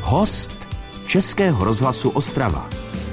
Host Českého rozhlasu Ostrava.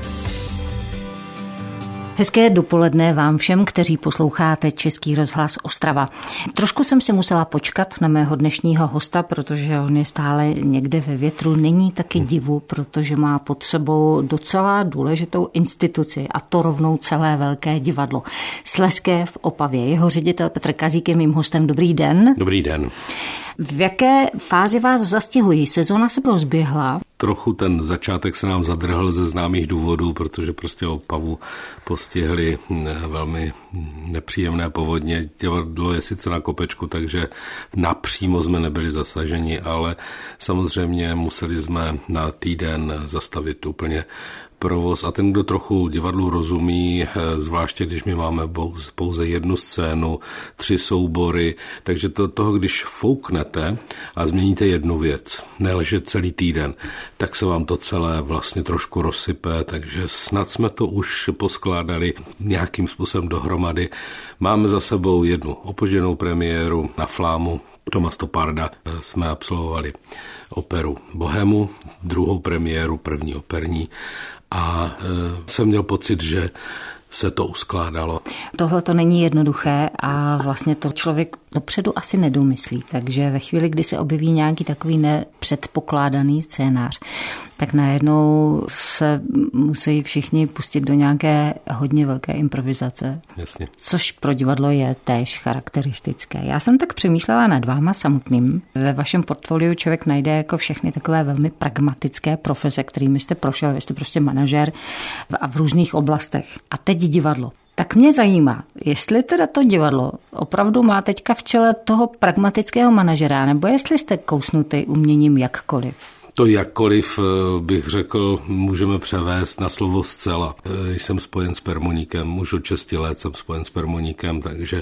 Hezké dopoledne vám všem, kteří posloucháte Český rozhlas Ostrava. Trošku jsem si musela počkat na mého dnešního hosta, protože on je stále někde ve větru. Není taky divu, protože má pod sebou docela důležitou instituci, a to rovnou celé velké divadlo Slezské v Opavě. Jeho ředitel Petr Kazík je mým hostem. Dobrý den. Dobrý den. V jaké fázi vás zastihují? Sezóna se rozběhla. Trochu ten začátek se nám zadrhl ze známých důvodů, protože prostě Opavu postihly velmi nepříjemné povodně. Divadlo je sice na kopečku, takže napřímo jsme nebyli zasaženi, ale samozřejmě museli jsme na týden zastavit úplně provoz a ten, kdo trochu divadlu rozumí, zvláště když my máme pouze jednu scénu, 3 soubory, takže toho, když fouknete a změníte jednu věc, neleže celý týden, tak se vám to celé vlastně trošku rozsype, takže snad jsme to už poskládali nějakým způsobem dohromady. Máme za sebou jednu opožděnou premiéru na Flámu, Toma Stoparda jsme absolvovali operu Bohemu, druhou premiéru, první operní, a jsem měl pocit, že se to uskládalo. Tohle to není jednoduché a vlastně to člověk dopředu asi nedomyslí, takže ve chvíli, kdy se objeví nějaký takový nepředpokládaný scénář, tak najednou se musí všichni pustit do nějaké hodně velké improvizace. Jasně. Což pro divadlo je též charakteristické. Já jsem tak přemýšlela nad váma samotným. Ve vašem portfoliu člověk najde jako všechny takové velmi pragmatické profese, kterými jste prošel. Vy jste prostě manažer a v různých oblastech. A teď divadlo. Tak mě zajímá, jestli teda to divadlo opravdu má teďka v čele toho pragmatického manažera, nebo jestli jste kousnutý uměním jakkoliv. To jakkoliv, bych řekl, můžeme převést na slovo zcela. Jsem spojen s permoníkem, už od 6 let jsem spojen s permoníkem, takže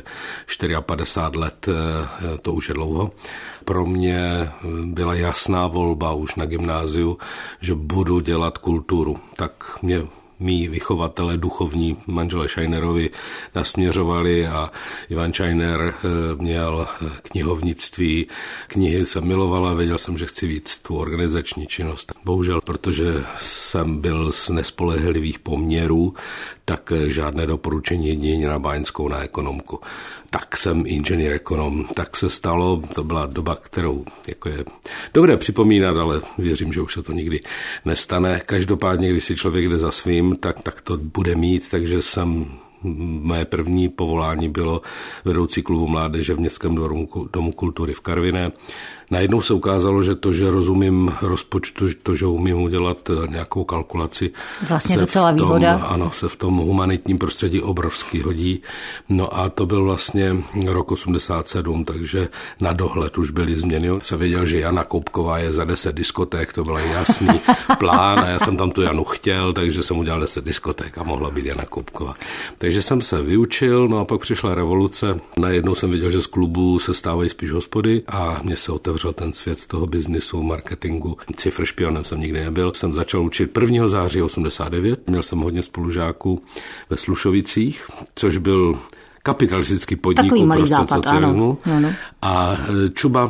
54 let, to už je dlouho. Pro mě byla jasná volba už na gymnáziu, že budu dělat kulturu. Tak mě mí vychovatele duchovní, manžele Scheinerovi, nasměřovali a Ivan Scheiner měl knihovnictví. Knihy jsem milovala, věděl jsem, že chci víc tu organizační činnost. Bohužel, protože jsem byl z nespolehlivých poměrů, tak žádné doporučení jedině na báňskou, na ekonomku. Tak jsem inženýr ekonom, tak se stalo, to byla doba, kterou jako je dobré připomínat, ale věřím, že už se to nikdy nestane. Každopádně, když si člověk jde za svým, tak to bude mít, takže moje první povolání bylo vedoucí klubu mládeže v Městském domu kultury v Karviné. Najednou se ukázalo, že to, že rozumím rozpočtu, to, že umím udělat nějakou kalkulaci, vlastně docela výhoda. Ano, se v tom humanitním prostředí obrovsky hodí. No a to byl vlastně rok 87, takže na dohled už byly změny. Jsem věděl, že Jana Koupková je za 10 diskoték, to byl jasný plán a já jsem tam tu Janu chtěl, takže jsem udělal 10 diskoték a mohla být Jana Koupková. Takže jsem se vyučil, no a pak přišla revoluce. Najednou jsem viděl, že z klubu se stávají spíš hospody a mě se otevřel ten svět toho biznisu, marketingu. Cifr špionem jsem nikdy nebyl. Jsem začal učit 1. září 89. Měl jsem hodně spolužáků ve Slušovicích, což byl kapitalistický podnik uprostřed socialismu. Ano. A Čuba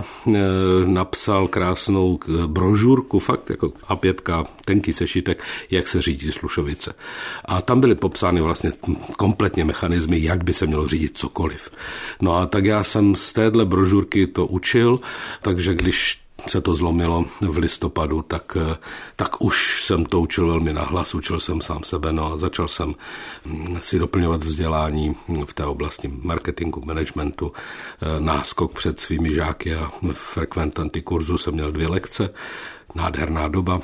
napsal krásnou brožurku, fakt jako A5, tenký sešitek, jak se řídí Slušovice. A tam byly popsány vlastně kompletně mechanismy, jak by se mělo řídit cokoliv. No a tak já jsem z téhle brožurky to učil, takže když se to zlomilo v listopadu, tak už jsem to učil velmi nahlas, učil jsem sám sebe, no a začal jsem si doplňovat vzdělání v té oblasti marketingu, managementu, náskok před svými žáky a frekventanty kurzu jsem měl 2 lekce, nádherná doba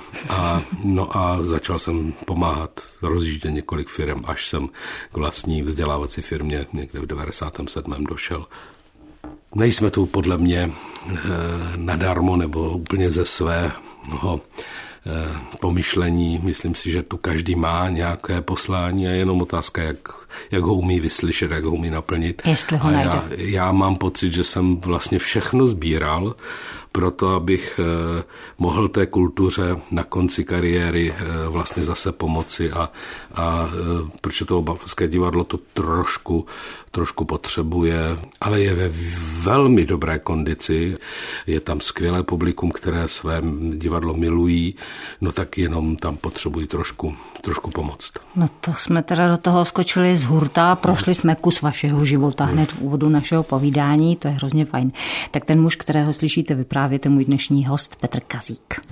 a začal jsem pomáhat rozjíždět několik firm, až jsem k vlastní vzdělávací firmě někde v 97. došel. Nejsme tu podle mě nadarmo nebo úplně ze svého pomyšlení. Myslím si, že tu každý má nějaké poslání a jenom otázka, jak ho umí vyslyšet, jak ho umí naplnit. Jestli ho najde. Já mám pocit, že jsem vlastně všechno sbíral proto abych mohl té kultuře na konci kariéry vlastně zase pomoci a protože to Bavořské divadlo to trošku potřebuje, ale je ve velmi dobré kondici. Je tam skvělé publikum, které své divadlo milují, no tak jenom tam potřebují trošku pomoct. No to jsme teda do toho skočili z hurta, prošli jsme kus vašeho života hned v úvodu našeho povídání, to je hrozně fajn. Tak ten muž, kterého slyšíte vyprávět, je můj dnešní host Petr Kazík.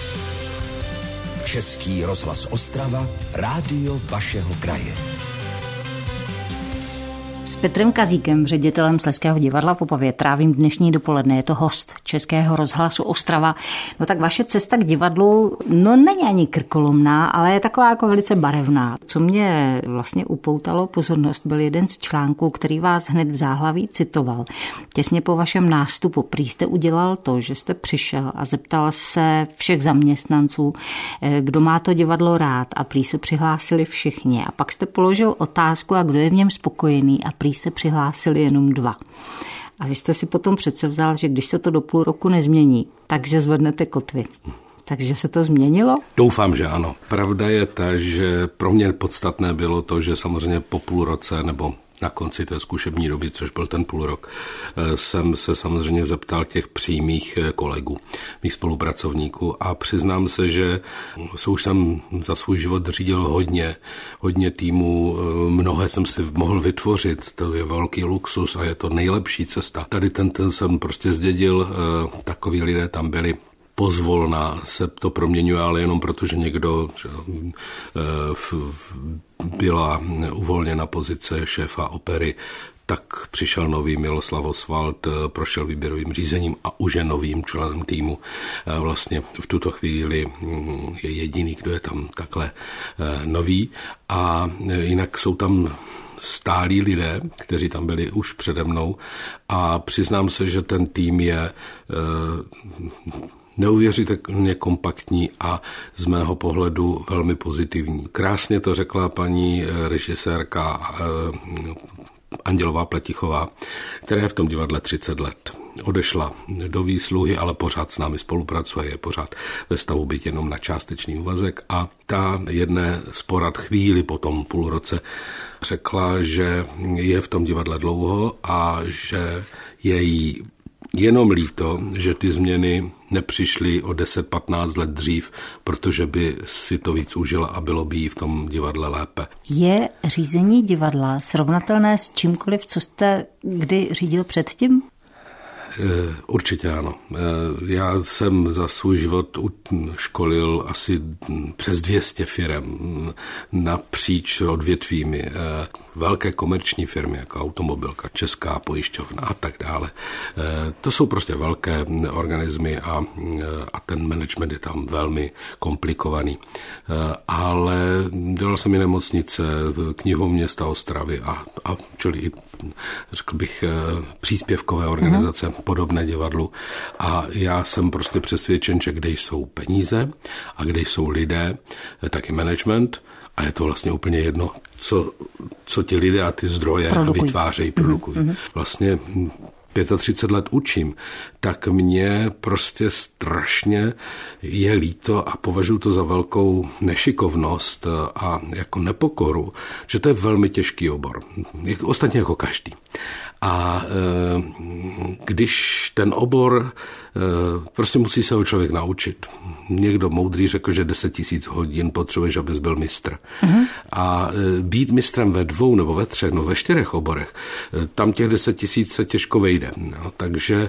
Český rozhlas Ostrava, rádio vašeho kraje. S Petrem Kazíkem, ředitelem Slezského divadla v Opavě, trávím dnešní dopoledne. Je to host Českého rozhlasu Ostrava. No tak vaše cesta k divadlu, no není ani krkolomná, ale je taková jako velice barevná. Co mě vlastně upoutalo pozornost, byl jeden z článků, který vás hned v záhlaví citoval. Těsně po vašem nástupu prý jste udělal to, že jste přišel a zeptal se všech zaměstnanců, kdo má to divadlo rád, a prý se přihlásili všichni. A pak jste položil otázku, a kdo je v něm spokojený, a prý se přihlásili jenom 2. A vy jste si potom předsevzal, že když se to do půl roku nezmění, takže zvednete kotvy. Takže se to změnilo? Doufám, že ano. Pravda je ta, že pro mě podstatné bylo to, že samozřejmě po půl roce nebo na konci té zkušební doby, což byl ten půl rok, jsem se samozřejmě zeptal těch přímých kolegů, mých spolupracovníků, a přiznám se, že už jsem za svůj život řídil hodně týmů, mnohé jsem si mohl vytvořit, to je velký luxus a je to nejlepší cesta. Tady ten jsem prostě zdědil, takoví lidé tam byli. Pozvolna se to proměňuje, ale jenom proto, že někdo byla uvolněna pozice šéfa opery, tak přišel nový Miloslav Osvald, prošel výběrovým řízením a už je novým členem týmu. Vlastně v tuto chvíli je jediný, kdo je tam takhle nový, a jinak jsou tam stálí lidé, kteří tam byli už přede mnou, a přiznám se, že ten tým je neuvěřitelně kompaktní a z mého pohledu velmi pozitivní. Krásně to řekla paní režisérka Andělová Pletichová, která je v tom divadle 30 let. Odešla do výsluhy, ale pořád s námi spolupracuje, je pořád ve stavu, byť jenom na částečný úvazek, a ta jedné z porad chvíli po tom půl roce řekla, že je v tom divadle dlouho a že je jí jenom líto, že ty změny nepřišly o 10-15 let dřív, protože by si to víc užila a bylo by jí v tom divadle lépe. Je řízení divadla srovnatelné s čímkoliv, co jste kdy řídil předtím? Určitě ano. Já jsem za svůj život školil asi přes 200 firem napříč odvětvími. Velké komerční firmy, jako Automobilka, Česká pojišťovna a tak dále. To jsou prostě velké organismy a ten management je tam velmi komplikovaný. Ale dělal jsem i nemocnice, knihovnu města Ostravy a čili i, řekl bych, příspěvkové organizace, podobné divadlu. A já jsem prostě přesvědčen, že kde jsou peníze a kde jsou lidé, tak i management, a je to vlastně úplně jedno, co ti lidé a ty zdroje vytvářejí, produkují. Vlastně 35 let učím, tak mě prostě strašně je líto a považuji to za velkou nešikovnost a jako nepokoru, že to je velmi těžký obor. Ostatně jako každý. A když ten obor, prostě musí se ho člověk naučit. Někdo moudrý řekl, že 10 000 hodin potřebuješ, abys byl mistr. A být mistrem ve 2 nebo ve 3, no ve 4 oborech, tam těch 10 000 se těžko vejde. No, takže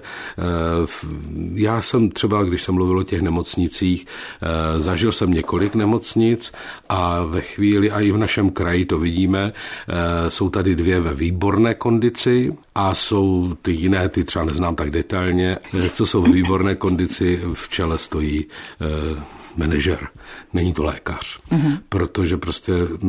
já jsem třeba, když jsem mluvil o těch nemocnicích, zažil jsem několik nemocnic a ve chvíli, a i v našem kraji to vidíme, jsou tady 2 ve výborné kondici a jsou ty jiné, ty třeba neznám tak detailně, co jsou ve výborné kondici, v čele stojí manažer, není to lékař, protože prostě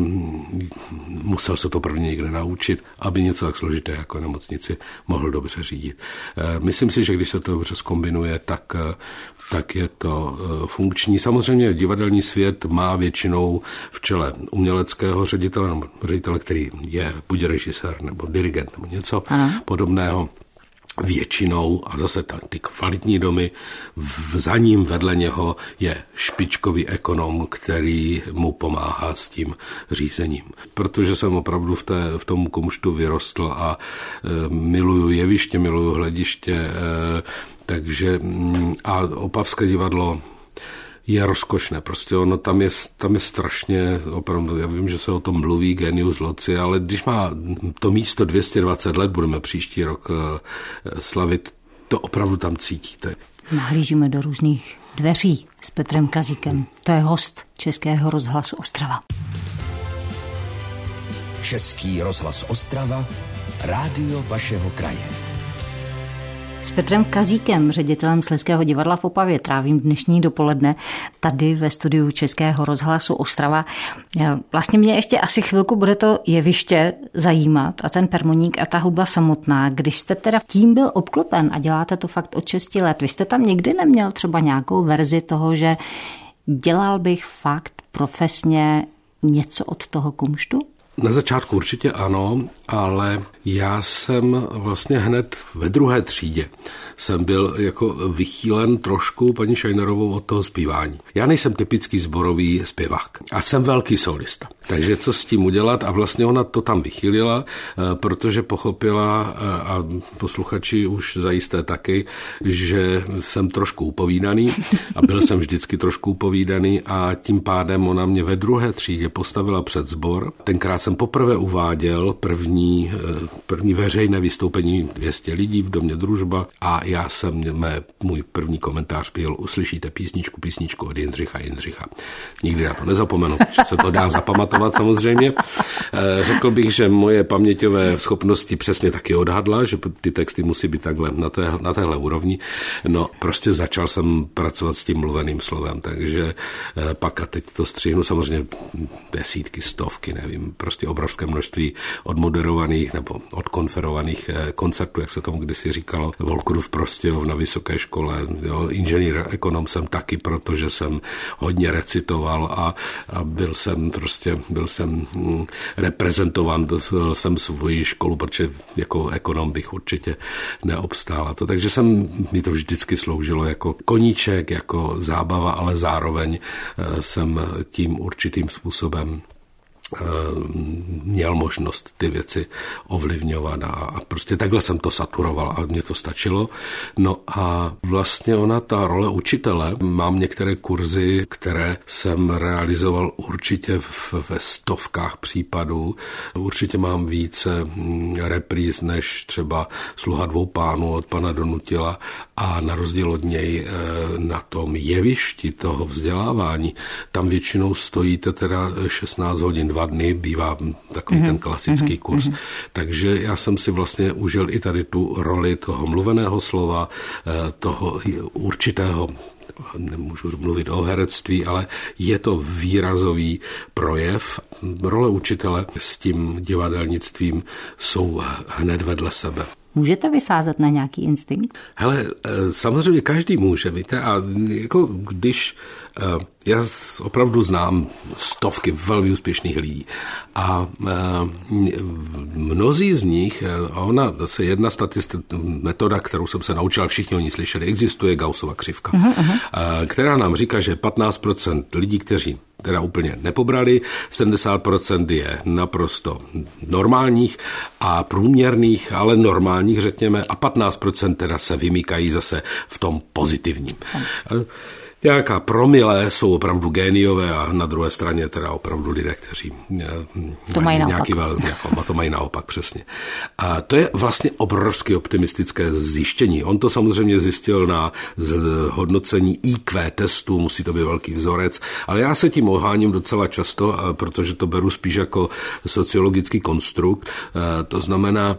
musel se to prvně někde naučit, aby něco tak složité jako nemocnici mohl dobře řídit. Myslím si, že když se to dobře zkombinuje, tak je to funkční. Samozřejmě divadelní svět má většinou v čele uměleckého ředitele, nebo ředitele, který je buď režisér, nebo dirigent, nebo něco podobného. většinou, a zase ty kvalitní domy, za ním vedle něho je špičkový ekonom, který mu pomáhá s tím řízením. Protože jsem opravdu v tom kumštu vyrostl a miluju jeviště, miluju hlediště, takže a Opavské divadlo je rozkošné, prostě ono tam je strašně, opravdu, já vím, že se o tom mluví genius loci, ale když má to místo 220 let, budeme příští rok slavit, to opravdu tam cítíte. Nahlížíme do různých dveří s Petrem Kazíkem. To je host Českého rozhlasu Ostrava. Český rozhlas Ostrava, rádio vašeho kraje. S Petrem Kazíkem, ředitelem Slezského divadla v Opavě, trávím dnešní dopoledne tady ve studiu Českého rozhlasu Ostrava. Vlastně mě ještě asi chvilku bude to jeviště zajímat a ten permoník a ta hudba samotná. Když jste teda tím byl obklopen a děláte to fakt od 6 let, vy jste tam nikdy neměl třeba nějakou verzi toho, že dělal bych fakt profesně něco od toho kumštu? Na začátku určitě ano, ale já jsem vlastně hned ve 2. třídě jsem byl jako vychýlen trošku paní Šajnerovou od toho zpívání. Já nejsem typický sborový zpěvák a jsem velký solista. Takže co s tím udělat? A vlastně ona to tam vychýlila, protože pochopila, a posluchači už zajisté taky, že jsem trošku upovídaný a byl jsem vždycky trošku upovídaný a tím pádem ona mě ve 2. třídě postavila před sbor. Tenkrát jsem poprvé uváděl první veřejné vystoupení 200 lidí v domě Družba a můj první komentář byl: uslyšíte písničku od Jindřicha. Nikdy na to nezapomenu, že se to dá zapamatovat samozřejmě. Řekl bych, že moje paměťové schopnosti přesně taky odhadla, že ty texty musí být takhle na téhle úrovni. No, prostě začal jsem pracovat s tím mluveným slovem, takže pak a teď to střihnu samozřejmě desítky, stovky, nevím, prostě obrovské množství odmoderovaných nebo odkonferovaných koncertů, jak se tomu kdysi říkalo, Volkrův Prostějov na vysoké škole, jo, inženýr ekonom jsem taky, protože jsem hodně recitoval a byl jsem reprezentovan, dostal jsem svoji školu, protože jako ekonom bych určitě neobstál. Takže mi to vždycky sloužilo jako koníček, jako zábava, ale zároveň jsem tím určitým způsobem měl možnost ty věci ovlivňovat a prostě takhle jsem to saturoval a mně to stačilo. No a vlastně ta role učitele, mám některé kurzy, které jsem realizoval určitě ve stovkách případů. Určitě mám více repríz než třeba Sluha dvou pánů od pana Donutila a na rozdíl od něj na tom jevišti toho vzdělávání, tam většinou stojíte teda 16 hodin 2 dny, bývá takový ten klasický kurz. Takže já jsem si vlastně užil i tady tu roli toho mluveného slova, toho určitého, nemůžu mluvit o herectví, ale je to výrazový projev. Role učitele s tím divadelnictvím jsou hned vedle sebe. Můžete vysázet na nějaký instinkt? Hele, samozřejmě každý může, víte, a jako když já opravdu znám stovky velmi úspěšných lidí a mnozí z nich, a ona zase jedna metoda, kterou jsem se naučil, všichni o ní slyšeli, existuje Gaussova křivka, která nám říká, že 15% lidí, kteří teda úplně nepobrali, 70% je naprosto normálních a průměrných, ale normálních, řekněme, a 15% teda se vymykají zase v tom pozitivním. Nějaká promile jsou opravdu géniové a na druhé straně teda opravdu lidé, kteří to mají to mají naopak, přesně. A to je vlastně obrovsky optimistické zjištění. On to samozřejmě zjistil na hodnocení IQ testu, musí to být velký vzorec, ale já se tím oháním docela často, protože to beru spíš jako sociologický konstrukt, to znamená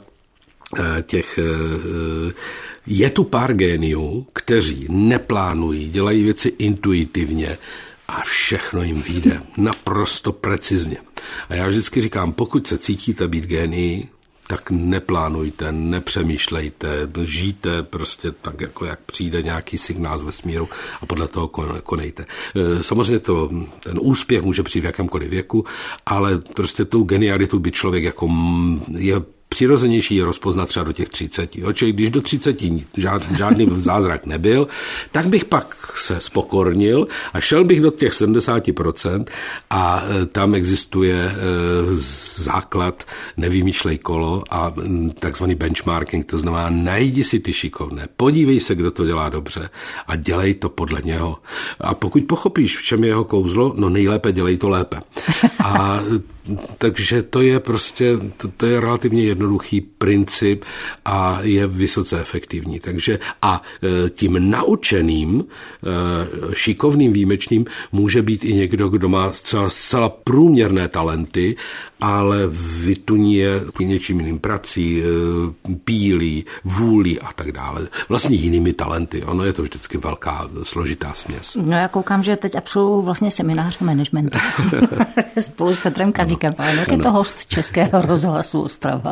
je tu pár géniů, kteří neplánují, dělají věci intuitivně a všechno jim vyjde naprosto precizně. A já vždycky říkám, pokud se cítíte být génií, tak neplánujte, nepřemýšlejte, žijte prostě tak, jako jak přijde nějaký signál z vesmíru a podle toho konejte. Samozřejmě ten úspěch může přijít v jakémkoliv věku, ale prostě tu genialitu by člověk jako je přirozenější je rozpoznat třeba do těch 30. Čili když do 30 žádný zázrak nebyl, tak bych pak se spokornil a šel bych do těch 70% a tam existuje základ nevymýšlej kolo a takzvaný benchmarking, to znamená najdi si ty šikovné, podívej se, kdo to dělá dobře a dělej to podle něho. A pokud pochopíš, v čem je jeho kouzlo, no nejlépe dělej to lépe. A takže to je prostě, to je relativně jednoduchý princip a je vysoce efektivní. Takže a tím naučeným, šikovným, výjimečným může být i někdo, kdo má zcela průměrné talenty, ale vytuní je něčím jiným prací, pílí, vůlí a tak dále. Vlastně jinými talenty. Ono je to vždycky velká, složitá směs. No já koukám, že teď absolvuju vlastně seminář managementu spolu s Petrem Kazíkem. Ale jak je to host Českého rozhlasu Ostrava?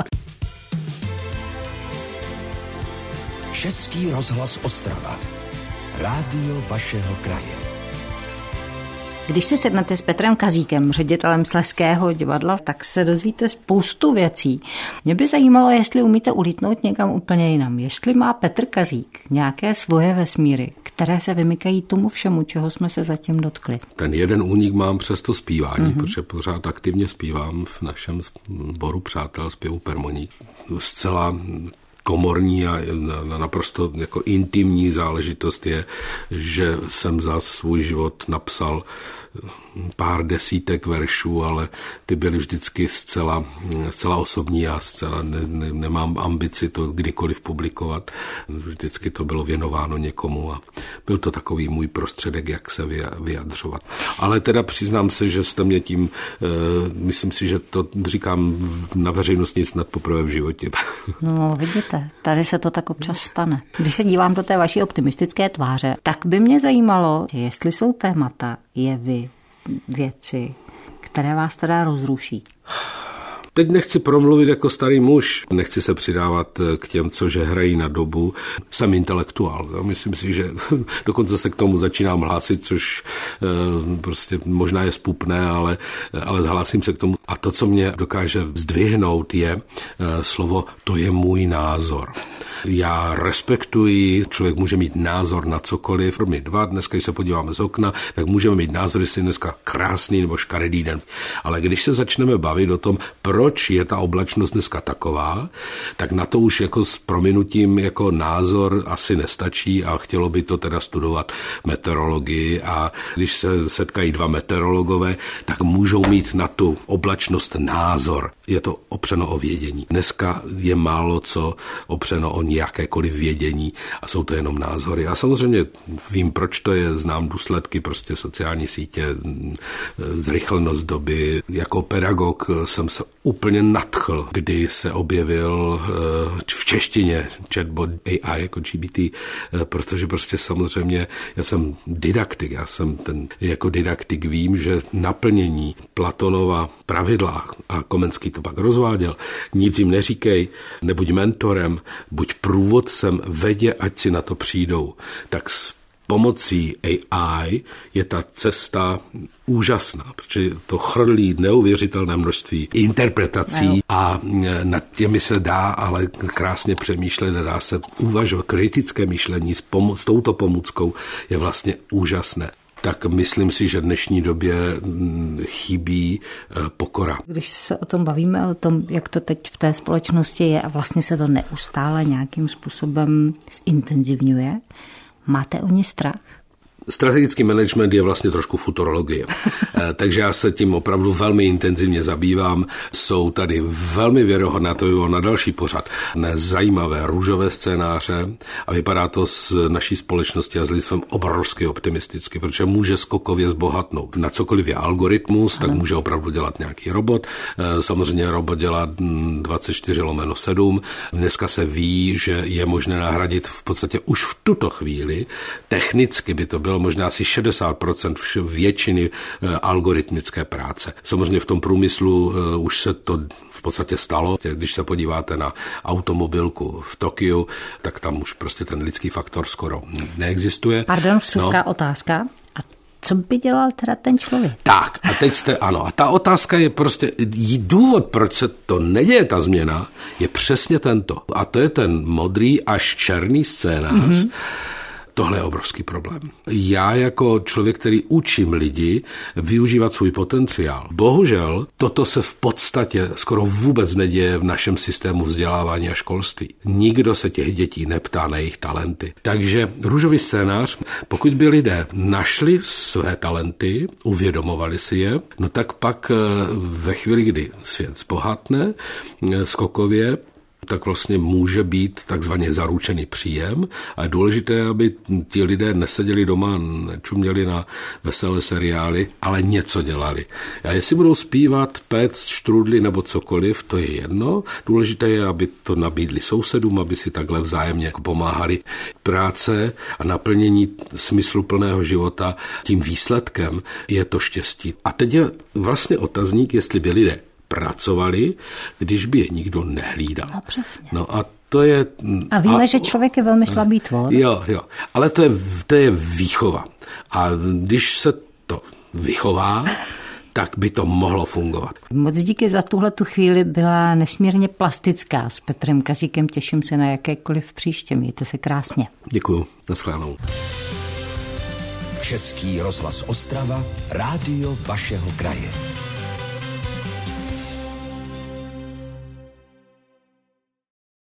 Český rozhlas Ostrava. Rádio vašeho kraje. Když si sednete s Petrem Kazíkem, ředitelem Slezského divadla, tak se dozvíte spoustu věcí. Mě by zajímalo, jestli umíte ulítnout někam úplně jinam. Jestli má Petr Kazík nějaké svoje vesmíry, které se vymykají tomu všemu, čeho jsme se zatím dotkli. Ten jeden únik mám přes to zpívání, protože pořád aktivně zpívám v našem sboru přátel zpěvu Permoník. Zcela komorní a naprosto jako intimní záležitost je, že jsem za svůj život napsal pár desítek veršů, ale ty byly vždycky zcela osobní. Já zcela nemám ambici to kdykoliv publikovat. Vždycky to bylo věnováno někomu a byl to takový můj prostředek, jak se vyjadřovat. Ale teda přiznám se, že jste mě tím, myslím si, že to říkám na veřejnosti snad poprvé v životě. No vidíte, tady se to tak občas stane. Když se dívám do té vaší optimistické tváře, tak by mě zajímalo, jestli jsou témata, jevy, věci, které vás teda rozruší. Teď nechci promluvit jako starý muž, nechci se přidávat k těm, co hrají na dobu. Jsem intelektuál, myslím si, že dokonce se k tomu začínám hlásit, což prostě možná je zpupné, ale zhlásím se k tomu. A to, co mě dokáže zdvihnout, je slovo to je můj názor. Já respektuji, člověk může mít názor na cokoliv. My dva, dneska, když se podíváme z okna, tak můžeme mít názor, jestli je dneska krásný nebo škaredý den. Ale když se začneme bavit o tom, proč je ta oblačnost dneska taková, tak na to už jako s prominutím jako názor asi nestačí a chtělo by to teda studovat meteorologii a když se setkají dva meteorologové, tak můžou mít na tu oblačnost názor. Je to opřeno o vědění. Dneska je málo co opřeno o jakékoliv vědění a jsou to jenom názory. A samozřejmě vím, proč to je, znám důsledky, prostě sociální sítě, zrychlenost doby. Jako pedagog jsem se úplně nadchl, kdy se objevil v češtině chatbot AI jako GPT, protože prostě samozřejmě já jsem didaktik, jako didaktik vím, že naplnění Platonova pravidla a Komenský to pak rozváděl, nic jim neříkej, nebuď mentorem, buď průvodcem, vedě, ať si na to přijdou. Tak s pomocí AI je ta cesta úžasná, protože to chrlí neuvěřitelné množství interpretací a nad těmi se dá ale krásně přemýšlet, dá se uvažovat. Kritické myšlení s touto pomůckou je vlastně úžasné. Tak myslím si, že v dnešní době chybí pokora. Když se o tom bavíme, o tom, jak to teď v té společnosti je a vlastně se to neustále nějakým způsobem zintenzivňuje, máte o ně strach? Strategický management je vlastně trošku futurologie. Takže já se tím opravdu velmi intenzivně zabývám. Jsou tady velmi věrohodné, to by bylo na další pořad, zajímavé růžové scénáře a vypadá to z naší společnosti a s lidstvem obrovsky optimisticky, protože může skokově zbohatnout. Na cokoliv je algoritmus, tak může opravdu dělat nějaký robot. Samozřejmě robot dělá 24/7. Dneska se ví, že je možné nahradit v podstatě už v tuto chvíli. Technicky by to bylo možná asi 60% většiny algoritmické práce. Samozřejmě v tom průmyslu už se to v podstatě stalo. Když se podíváte na automobilku v Tokiu, tak tam už prostě ten lidský faktor skoro neexistuje. Pardon, vsuvka otázka. A co by dělal teda ten člověk? Tak, a teď ano, a ta otázka je prostě, důvod, proč se to neděje, ta změna, je přesně tento. A to je ten modrý až černý scénář. Tohle je obrovský problém. Já jako člověk, který učím lidi využívat svůj potenciál. Bohužel, toto se v podstatě skoro vůbec neděje v našem systému vzdělávání a školství. Nikdo se těch dětí neptá na jejich talenty. Takže růžový scénář, pokud by lidé našli své talenty, uvědomovali si je, no tak pak ve chvíli, kdy svět zbohatne skokově, tak vlastně může být takzvaně zaručený příjem a je důležité, aby ti lidé neseděli doma, nečuměli na veselé seriály, ale něco dělali. A jestli budou zpívat, péct, štrudly nebo cokoliv, to je jedno. Důležité je, aby to nabídli sousedům, aby si takhle vzájemně pomáhali. Práce a naplnění smysluplného života, tím výsledkem je to štěstí. A teď je vlastně otazník, jestli by lidé pracovali, když by je nikdo nehlídal. No přesně. No a to je... A víme, že člověk je velmi slabý tvor. Jo, ale to je výchova. A když se to vychová, tak by to mohlo fungovat. Moc díky za tuhletu chvíli, byla nesmírně plastická s Petrem Kazíkem. Těším se na jakékoliv příště. Mějte se krásně. Děkuju. Naschledanou. Český rozhlas Ostrava, rádio vašeho kraje.